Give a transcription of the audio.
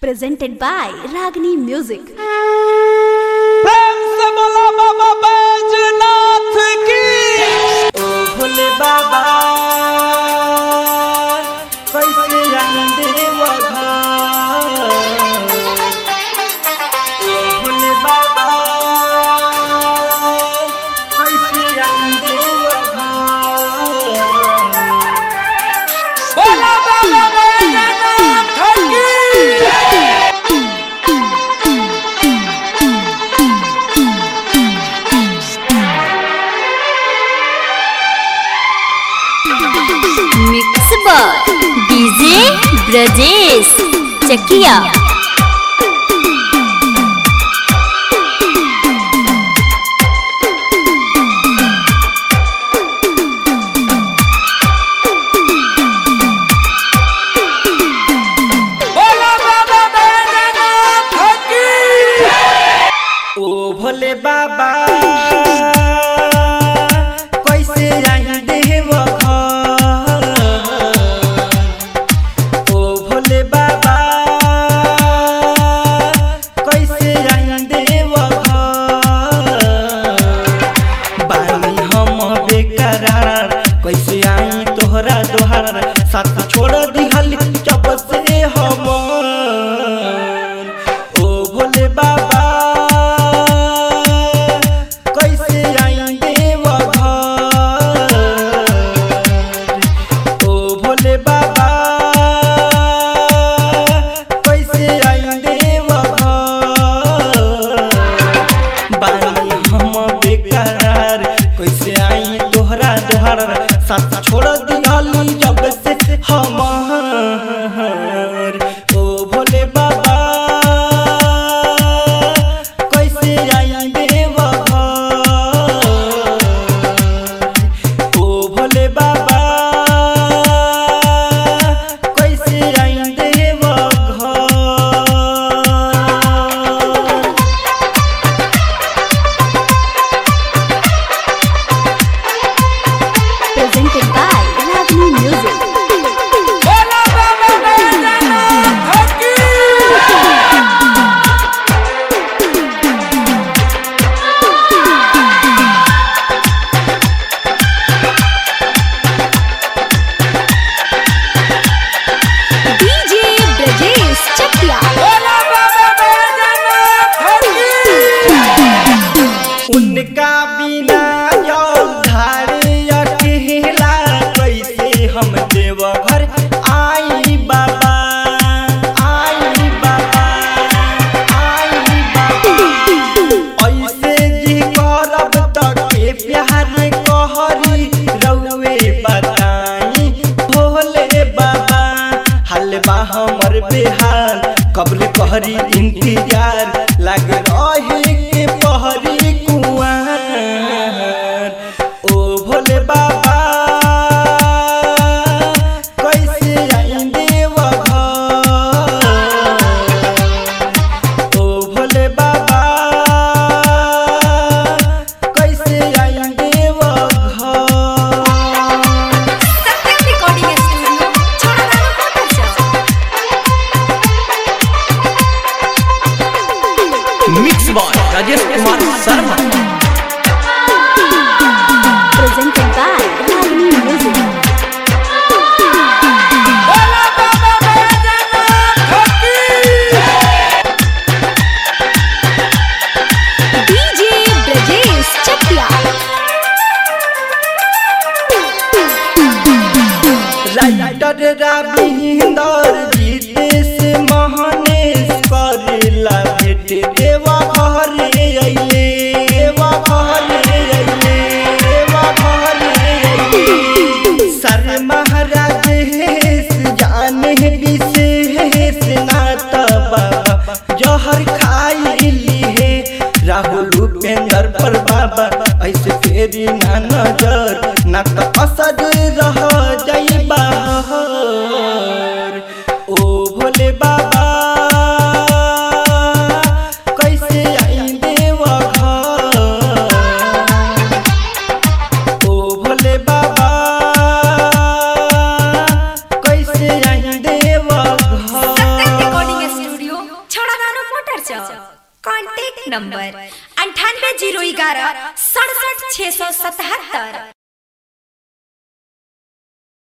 presented by Ragini Music. प्रेम से बोला बाबा बैजनाथ की। ओ भोले बाबा कैसे आंदे वधा। ओ भोले बाबा कैसे आंदे वधा। बोला बाबा बैजनाथ की। Mix by DJ Brajesh Chakiya. बोला बाबा बैजनाथ की। ओ भोले बाबा कैसे आंदे वधा। ओ भोले बाबा कैसे आंदे वधा। बानी हम बेकरार कैसे आई तोहरा दोहार। साथ छोड़ दिहल जब से हम। ओ भोले बाबा कैसे आएंगे वधा। ओ भोले बाबा कैसे आएंगे वधा। बानी हम बेकरार कैसे आई तोहरा दोहार। साथ छोड़ दिहली जब से हम। ओ भोले बाबा कैसे आएंगे वधा। ओ भोले बाबा कैसे आएंगे वधा। Presented by Ragini Music. बोला बाबा बैजनाथ की। DJ Brajesh Chakya. बोला बाबा बैजनाथ की। उनका बिना धारे अकेला कैसे हम देवघर आई बाबा। आई बाबा आई बाबा। ऐसे जी करब तक के प्यार कहरी रउए बताई। भोले बाबा हलवा हमर बेहाल कब्र कहरी इंतजार लग रहे के पहरी कुआर। ओ भोले बाबा कैसे आएंगे वधा। ओ भोले बाबा कैसे आएंगे वधा। सत्यम रिकॉर्डिंग स्टूडियो छोड़ादानो Kota. Mix by Rajesh Kumar Sharma. Presented by Ragini Music. बोला बाबा बैजनाथ की। DJ Brajesh Chakya. Writer Ravinder Jitesh Mahanesh करेला भेट देवा घर अइले। देवा कॉन्टैक्ट नंबर 9801 67 677।